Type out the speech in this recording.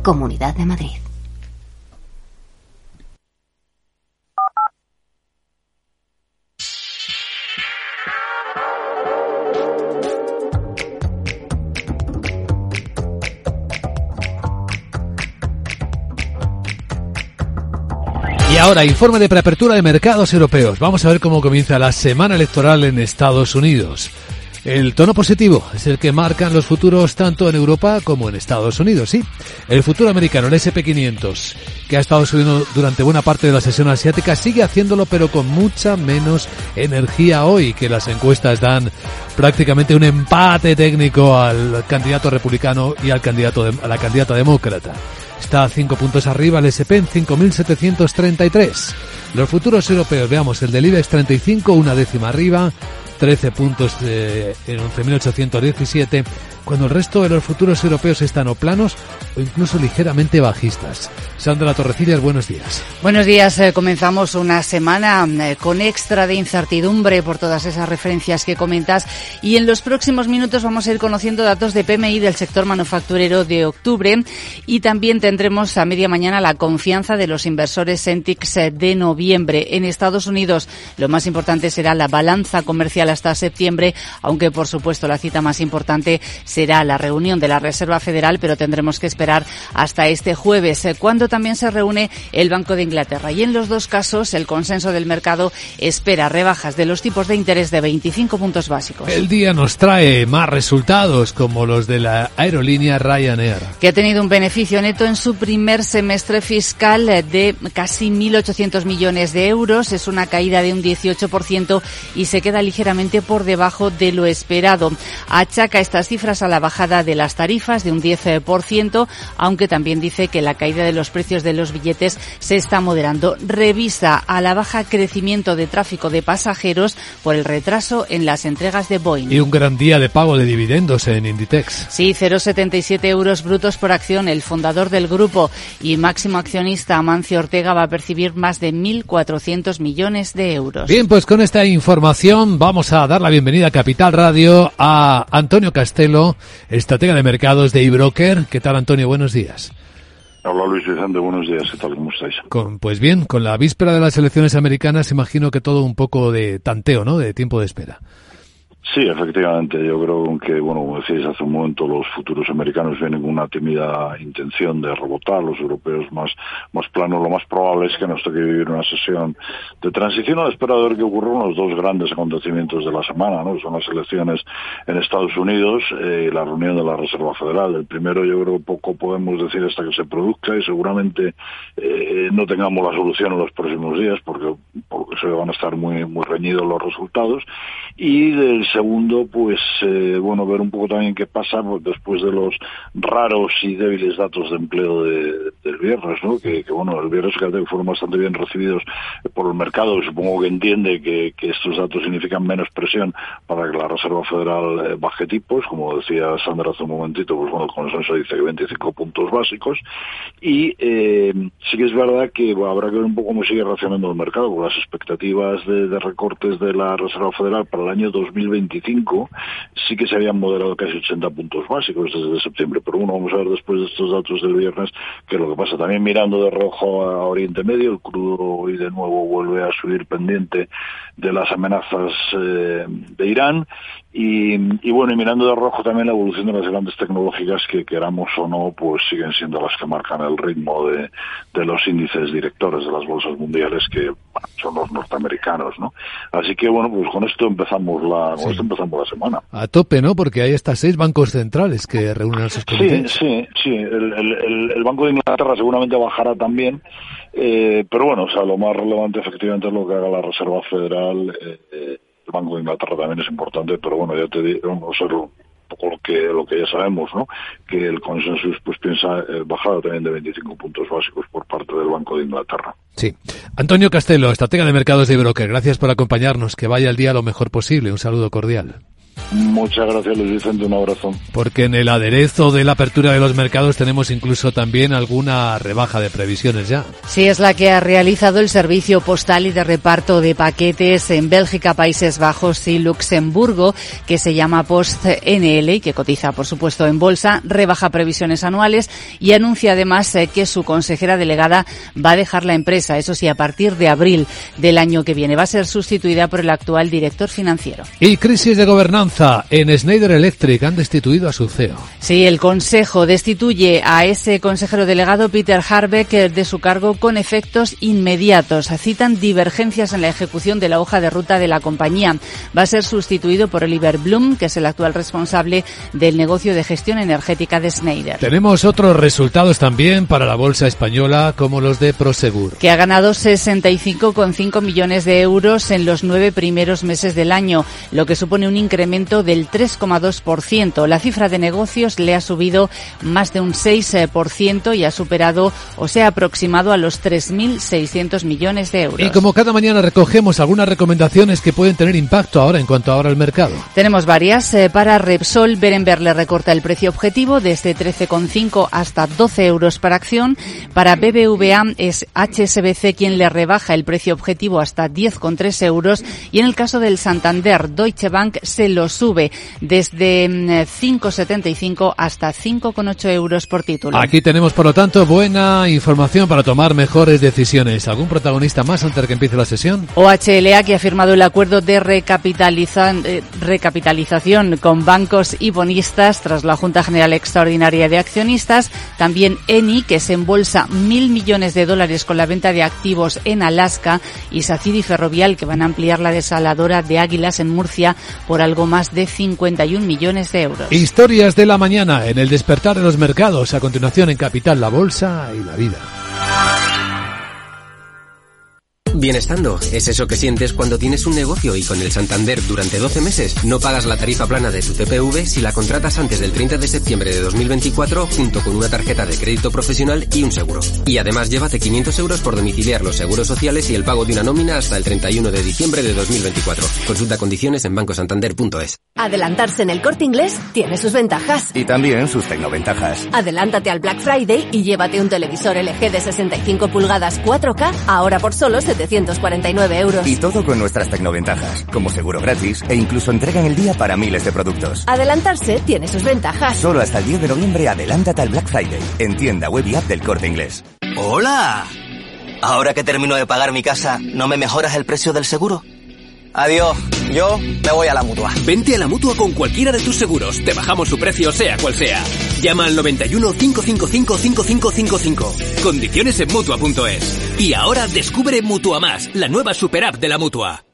Comunidad de Madrid. Y ahora, informe de preapertura de mercados europeos. Vamos a ver cómo comienza la semana electoral en Estados Unidos. El tono positivo es el que marcan los futuros tanto en Europa como en Estados Unidos, sí. El futuro americano, el S&P 500, que ha estado subiendo durante buena parte de la sesión asiática, sigue haciéndolo pero con mucha menos energía hoy, que las encuestas dan prácticamente un empate técnico al candidato republicano y a la candidata demócrata. Está a 5 puntos arriba el S&P en 5.733. Los futuros europeos, veamos, el del IBEX 35, una décima arriba, 13 puntos en 11.817, cuando el resto de los futuros europeos están o planos o incluso ligeramente bajistas. Sandra Torrecillas, buenos días. Buenos días. Comenzamos una semana con extra de incertidumbre por todas esas referencias que comentas, y en los próximos minutos vamos a ir conociendo datos de PMI del sector manufacturero de octubre, y también tendremos a media mañana la confianza de los inversores Sentix de noviembre. En Estados Unidos lo más importante será la balanza comercial hasta septiembre, aunque por supuesto la cita más importante será la reunión de la Reserva Federal, pero tendremos que esperar hasta este jueves, cuando también se reúne el Banco de Inglaterra. Y en los dos casos, el consenso del mercado espera rebajas de los tipos de interés de 25 puntos básicos. El día nos trae más resultados, como los de la aerolínea Ryanair, que ha tenido un beneficio neto en su primer semestre fiscal de casi 1.800 millones de euros. Es una caída de un 18% y se queda ligeramente por debajo de lo esperado. Achaca estas cifras a la bajada de las tarifas de un 10%, aunque también dice que la caída de los precios de los billetes se está moderando. Revisa a la baja crecimiento de tráfico de pasajeros por el retraso en las entregas de Boeing. Y un gran día de pago de dividendos en Inditex. Sí, 0,77 euros brutos por acción. El fundador del grupo y máximo accionista, Amancio Ortega, va a percibir más de 1.400 millones de euros. Bien, pues con esta información vamos a dar la bienvenida a Capital Radio a Antonio Castelo, estratega de mercados de eBroker. ¿Qué tal, Antonio? Buenos días. Hola, Luis Vicente, buenos días. ¿Qué tal? ¿Cómo estáis? Pues bien, con la víspera de las elecciones americanas, imagino que todo un poco de tanteo, ¿no?, de tiempo de espera. Sí, efectivamente. Yo creo que, bueno, como decíais hace un momento, los futuros americanos vienen con una tímida intención de rebotar, los europeos más planos. Lo más probable es que nos toque vivir una sesión de transición a la espera de ver qué ocurren los dos grandes acontecimientos de la semana, ¿no? Son las elecciones en Estados Unidos y la reunión de la Reserva Federal. El primero, yo creo que poco podemos decir hasta que se produzca, y seguramente no tengamos la solución en los próximos días porque se van a estar muy reñidos los resultados. Y del segundo, pues, ver un poco también qué pasa después de los raros y débiles datos de empleo del viernes, ¿no? Que el viernes fueron bastante bien recibidos por el mercado, y supongo que entiende que estos datos significan menos presión para que la Reserva Federal baje tipos. Como decía Sandra hace un momentito, pues el consenso dice que 25 puntos básicos. Y sí que es verdad que habrá que ver un poco cómo sigue reaccionando el mercado, porque las expectativas de recortes de la Reserva Federal para el año 2025 sí que se habían moderado casi 80 puntos básicos desde septiembre. Pero bueno, vamos a ver después de estos datos del viernes qué es lo que pasa. También mirando de rojo a Oriente Medio, el crudo hoy de nuevo vuelve a subir pendiente de las amenazas de Irán. Y mirando de rojo también la evolución de las grandes tecnológicas, que queramos o no, pues siguen siendo las que marcan el ritmo de los índices directores de las bolsas mundiales, que son los norteamericanos, ¿no? Así que pues con esto empezamos la semana. A tope, ¿no? Porque hay hasta 6 bancos centrales que reúnen a sus comités. Sí. El Banco de Inglaterra seguramente bajará también, pero lo más relevante efectivamente es lo que haga la Reserva Federal. El Banco de Inglaterra también es importante, pero ya te digo, un poco lo que ya sabemos, ¿no? Que el consenso pues piensa bajada también de 25 puntos básicos por parte del Banco de Inglaterra. Sí. Antonio Castelo, estratega de mercados de eBroker, gracias por acompañarnos. Que vaya el día lo mejor posible. Un saludo cordial. Muchas gracias, Luis Vicente, un abrazo. Porque en el aderezo de la apertura de los mercados tenemos incluso también alguna rebaja de previsiones ya. Sí, es la que ha realizado el servicio postal y de reparto de paquetes en Bélgica, Países Bajos y Luxemburgo, que se llama PostNL y que cotiza, por supuesto, en bolsa, rebaja previsiones anuales y anuncia además que su consejera delegada va a dejar la empresa, eso sí, a partir de abril del año que viene. Va a ser sustituida por el actual director financiero. Y crisis de gobernanza. En Schneider Electric han destituido a su CEO. Sí, el Consejo destituye a ese consejero delegado, Peter Harbeck, de su cargo con efectos inmediatos. Citan divergencias en la ejecución de la hoja de ruta de la compañía. Va a ser sustituido por Oliver Blum, que es el actual responsable del negocio de gestión energética de Schneider. Tenemos otros resultados también para la bolsa española, como los de Prosegur, que ha ganado 65,5 millones de euros en los 9 primeros meses del año, lo que supone un incremento del 3,2%. La cifra de negocios le ha subido más de un 6% y ha superado o se ha aproximado a los 3.600 millones de euros. Y como cada mañana recogemos algunas recomendaciones que pueden tener impacto ahora en cuanto ahora al mercado. Tenemos varias. Para Repsol, Berenberg le recorta el precio objetivo desde 13,5 hasta 12 euros por acción. Para BBVA es HSBC quien le rebaja el precio objetivo hasta 10,3 euros. Y en el caso del Santander, Deutsche Bank se lo sube desde 5,75 hasta 5,8 euros por título. Aquí tenemos, por lo tanto, buena información para tomar mejores decisiones. ¿Algún protagonista más antes de que empiece la sesión? OHLA, que ha firmado el acuerdo de recapitalización con bancos y bonistas tras la Junta General Extraordinaria de Accionistas. También Eni, que se embolsa $1.000 millones con la venta de activos en Alaska. Y Sacir y Ferrovial, que van a ampliar la desaladora de Águilas en Murcia por algo más de 51 millones de euros. Historias de la mañana en el despertar de los mercados. A continuación en Capital, la bolsa y la vida. Bienestando es eso que sientes cuando tienes un negocio y con el Santander durante 12 meses no pagas la tarifa plana de tu TPV si la contratas antes del 30 de septiembre de 2024 junto con una tarjeta de crédito profesional y un seguro. Y además llévate 500 euros por domiciliar los seguros sociales y el pago de una nómina hasta el 31 de diciembre de 2024. Consulta condiciones en bancosantander.es. Adelantarse en el Corte Inglés tiene sus ventajas. Y también sus tecnoventajas. Adelántate al Black Friday y llévate un televisor LG de 65 pulgadas 4K ahora por solo 749 euros. Y todo con nuestras tecnoventajas, como seguro gratis e incluso entrega en el día para miles de productos. Adelantarse tiene sus ventajas. Solo hasta el 10 de noviembre adelántate al Black Friday. En tienda web y app del Corte Inglés. ¡Hola! Ahora que termino de pagar mi casa, ¿no me mejoras el precio del seguro? Adiós, yo me voy a la Mutua. Vente a la Mutua con cualquiera de tus seguros. Te bajamos su precio sea cual sea. Llama al 91 555 5555. Condiciones en Mutua.es. Y ahora descubre Mutua Más, la nueva super app de la Mutua.